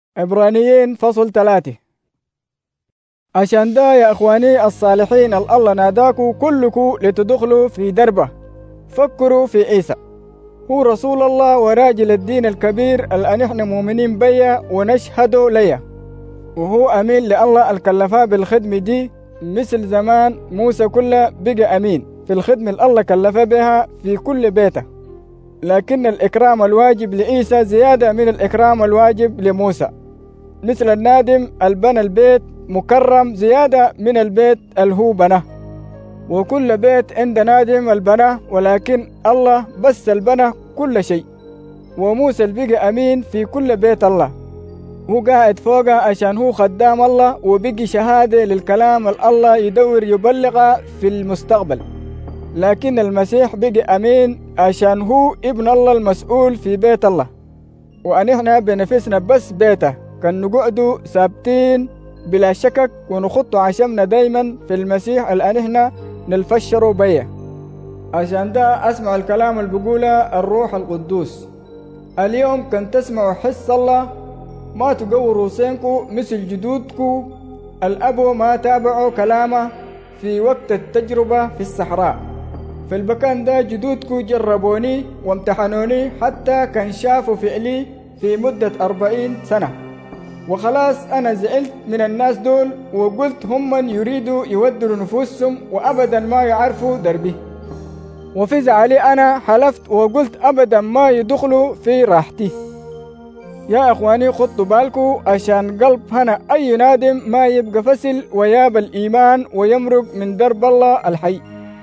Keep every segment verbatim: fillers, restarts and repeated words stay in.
عبرانيين فصل ثلاثة. عشان ده يا أخواني الصالحين الله ناداكوا كلكوا لتدخلوا في دربه، فكروا في عيسى، هو رسول الله وراجل الدين الكبير اللي نحن مؤمنين بيا ونشهدوا ليا، وهو أمين لله الكلفاء بالخدمة دي، مثل زمان موسى كله بقى أمين في الخدمة اللي الله كلفه بها في كل بيته. لكن الإكرام الواجب لعيسى زيادة من الإكرام الواجب لموسى، مثل النادم البنى البيت مكرم زيادة من البيت الهو بناه، وكل بيت عند نادم البناه، ولكن الله بس البنى كل شيء. وموسى البقى أمين في كل بيت الله، هو قاعد فوقه عشان هو خدام الله، وبقي شهادة للكلام الله يدور يبلغه في المستقبل. لكن المسيح بقي أمين عشان هو ابن الله المسؤول في بيت الله، وأنحنا بنفسنا بس بيته كان نقعدوا ثابتين بلا شكك ونخطوا عشمنا دايما في المسيح اللي أنحنا نلفشروا بيه. عشان ده أسمع الكلام اللي بيقوله الروح القدوس. اليوم كان تسمعوا حس الله، ما تقووا روسينكو مثل جدودكو الأبو ما تابعوا كلامه في وقت التجربة في الصحراء. في المكان ده جدودكو جربوني وامتحنوني حتى كان شافوا فعلي في مدة أربعين سنة، وخلاص أنا زعلت من الناس دول وقلت هم من يريدوا يودروا نفوسهم وأبدا ما يعرفوا دربي. وفي زعلي أنا حلفت وقلت أبدا ما يدخلوا في راحتي. يا أخواني خطوا بالكو عشان قلب هنا أي نادم ما يبقى فسل وياب الإيمان ويمرق من درب الله الحي.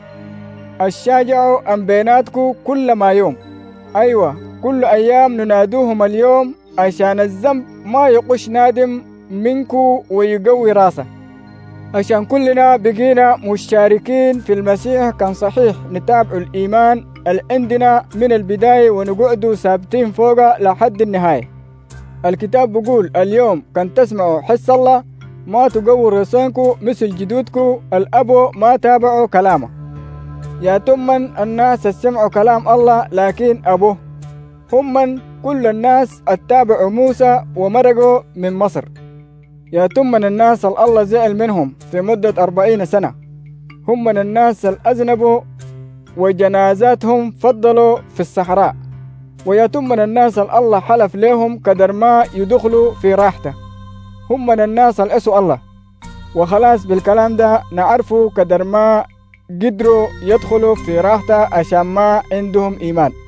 الشاجعوا أم بيناتكو كل ما يوم، أيوة كل أيام ننادوهم اليوم عشان الذنب ما يقش نادم منكو ويقوي راسه، عشان كلنا بقينا مشاركين في المسيح. كان صحيح نتابع الإيمان اللي عندنا من البداية ونقعدوا ثابتين فوقه لحد النهاية. الكتاب بيقول اليوم كان تسمعوا حس الله، ما تقووا راسنكو مثل جدودكو الأبو ما تابعوا كلامه. يا تمن الناس سمعوا كلام الله لكن أبوه، هم من كل الناس اتبعوا موسى ومرقوا من مصر. يا تمن الناس الله زعل منهم في مدة أربعين سنة، هم من الناس الأذنبوا وجنازاتهم فضلوا في الصحراء. ويا تمن الناس الله حلف لهم قدر ما يدخلوا في راحته، هم من الناس الأسوا الله، وخلاص بالكلام ده نعرفوا قدر ما قدروا يدخلوا في راحته عشان ما عندهم إيمان.